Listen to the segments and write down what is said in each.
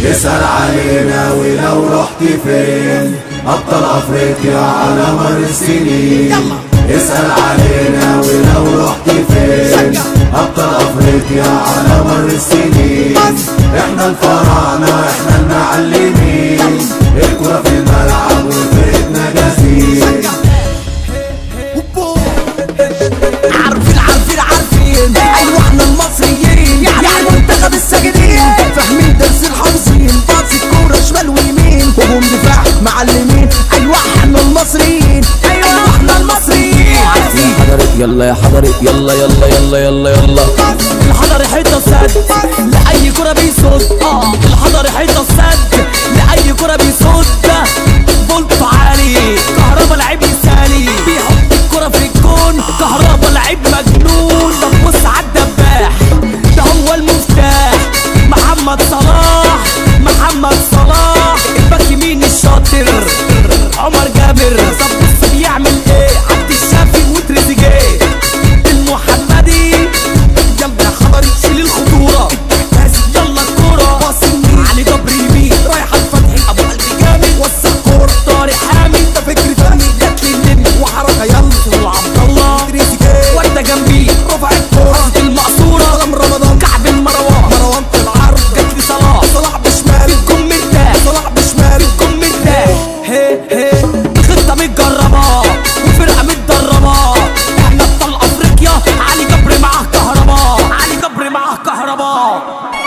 اسأل علينا ولو رحت فين، أبطال أفريقيا على مر السنين. اسأل علينا ولو رحت فين، أبطال أفريقيا على مر السنين. احنا الفراعنة احنا المعلمين، الكرة في الملعب وفرقتنا جاهزين. عارفين ايوه احنا المصريين، يعني منتخب الساجدين، فاهمين درس الحافظين، باص الكورة شمال ويمين، هجوم دفاع معلمين. ايوه احنا المصريين، ايوه احنا المصريين. يا حضري يلا يا حضري يلا يلا يلا يلا يلا. الحضري حيطة سد لأي كرة بيصد، الحضري حيطة سد لأي كرة بيصد. فولت عالي كهربا لعيب مثالي، بيحط الكرة في الجون، كهربا لعيب مجنون. طب بص عالدباح ده هو المفتاح، محمد صلاح محمد صلاح. الباك يمين الشاطر عمر جابر. طب بص بيعمل ايه عبد الشافي وتريزيجيه المحمدي. يلا يا حضري شيل الخطورة، يلا الكورة باص النيل، علي جبر يمين رايح الفتحي، ابو قلبي جامد وسع كورة، طارق حامد ده فكر فني، جات لي النمر وحركة يلا عبد الله تريزيجيه، وردة جنبي رفع الكورة المقصورة، سلام رمضان كعب مروان في العرض، جات لي صلاح بشمال الجون مرتاح، صلاح بشمال الجون مرتاح. هي خطة متجربة وفرقة متدربة، احنا ابطال افريقيا، علي جبر معاه كهرباء، علي جبر معاه كهرباء.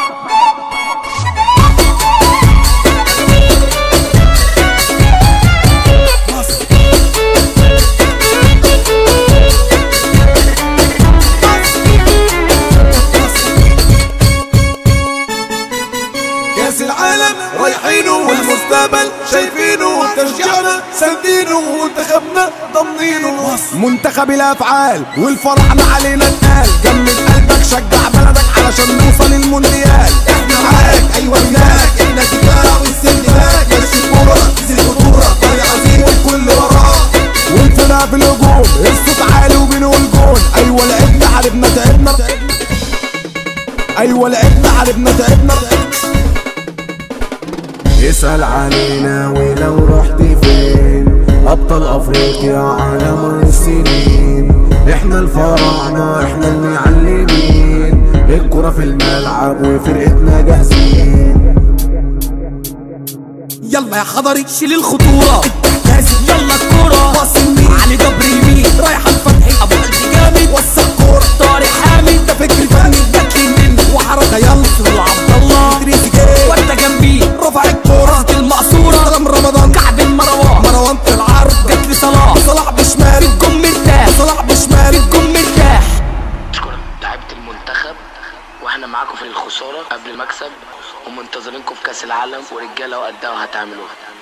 كاس العالم رايحينه والمستقبل شايفينه، تشجيعنا ساندينه ومنتخبنا ضامنينه. منتخب الافعال والفرحنا علينا اتقال، جمد قلبك شجع بلدك علشان نوصل المونديال. احنا معاك ايوه هناك، احنا دفاع واستهلاك، ماشي الكورة تزيد خطورة، طريق عظيم والكل وراك. والفرقة في الهجوم الصوت عالي وبنقول جون. ايوه لعبنا حاربنا تعبنا، ايوه لعبنا حاربنا تعبنا. اسأل علينا ولو رحت فين، أبطال أفريقيا على مر السنين. احنا الفراعنة احنا المعلمين، الكرة في الملعب وفرقتنا جاهزين. يلا يا حضري شيل الخطورة، يلا الكورة باص النيل، علي جبر يمين رايح الفتحي، ابو قلبي جامد وسع كورة، طارق حامد ده فكر فني، جات لي النمر وحركة يلا عبد الله تريزيجيه، وردة جنبي رفع الكورة المقصورة، سلام رمضان كعب مروان في العرض، جات لي صلاح بشمال الجون مرتاح، صلاح بشمال الجون مرتاح. اشكرك لعيبة المنتخب، واحنا معاكم في الخسارة قبل المكسب، ومنتظرينكم في كاس العالم، ورجالة وقدها وهتعملوها.